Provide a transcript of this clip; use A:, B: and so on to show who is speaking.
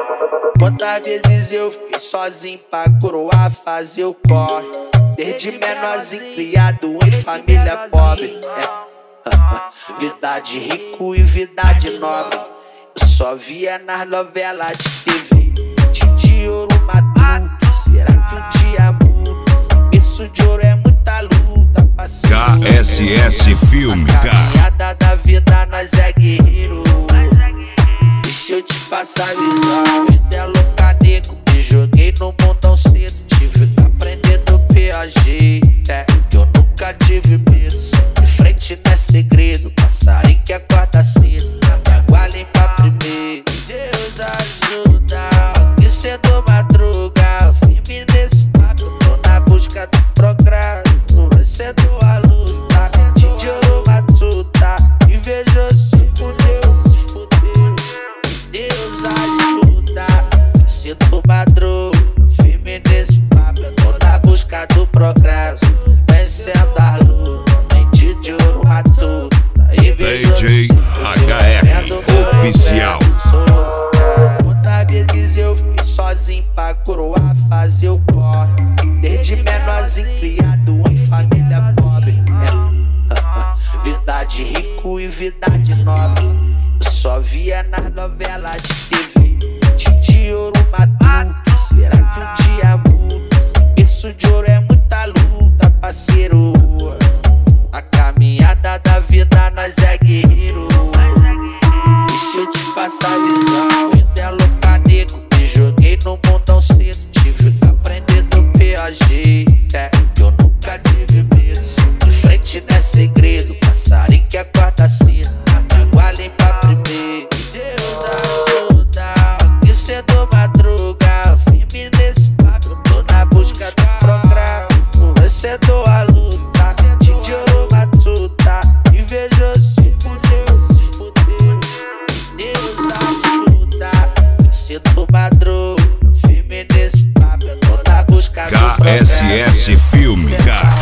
A: Quantas vezes eu fiquei sozinho pra coroar, fazer o corre. Desde menorzinho criado em família pobre. Vida de rico e vida de nobre. Eu só via nas novelas de TV. De ouro maduro, será que um dia muda? Berço de ouro é muita luta, parceiro.
B: KSS Filme,
A: na caminhada da vida nós é guerreiro. Deixa eu te passar a visão. Vida é louca, nego. Me joguei no mundão cedo. Tive que aprender do PAG. Eu nunca tive medo. De frente não é segredo. Passarinho que acorda cedo. Na água limpa primeiro. Deus ajuda. Que cedo madruga. Firme nesse papo. Tô na busca do progresso. Vai cedo a luta. De ouro matuta. Invejoso se fudeu. Deus ajuda, sinto madruga, firme nesse papo. Eu tô na busca do progresso, vencendo a luta. Mente de ouro matuta,
B: DJ HR Oficial.
A: Quantas vezes eu fiquei sozinho pra coroar, fazer o corre. Desde menorzinho criado em família pobre. Vida de rico e vida de nobre. Eu só via nas novelas de TV. De ouro maduro, será que um dia muda? Berço de ouro é muita luta, parceiro. Na caminhada da vida nós é guerreiro. Deixa eu te passar a visão. Vida é louca, nego. Me joguei no mundão cedo. Tive que aprender do PAG. Eu nunca tive medo. De frente não é segredo. Passarinho que acorda cedo. Na água limpa primeiro. Deus ajuda. Que cedo madruga. Firme nesse papo. Eu tô na busca do progresso. Vai cedo a luta. De ouro matuta. Invejoso se fudeu. Deus ajuda. Que cedo madruga. Firme nesse papo. Eu tô na busca do progresso.
B: KSS Filme,